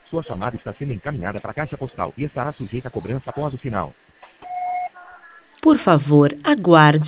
Sua chamada está sendo encaminhada para a caixa postal e estará sujeita a cobrança após o sinal. Por favor, aguarde.